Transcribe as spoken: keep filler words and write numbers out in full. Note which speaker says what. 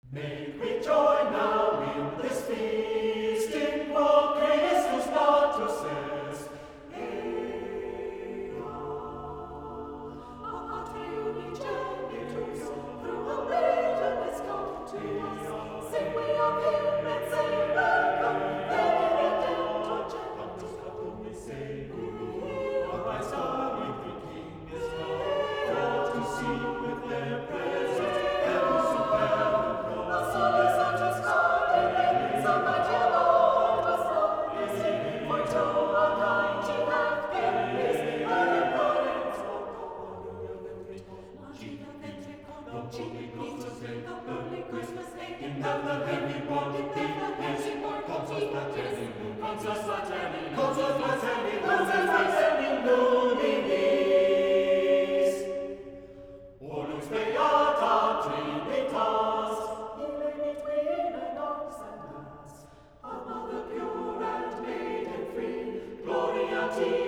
Speaker 1: May we join now in this feasting, for Christus natus est. Ea, a Patre unigenitus, through a maiden is come to us. Sing we of him and say welcome, the Redemptor genus, whom we say, a Christ our living King is come, for to seek with their presence heaven's superb. Orus beata Trinitas, Illenit women of Sanders, a mother pure and maiden free, Gloria Ti.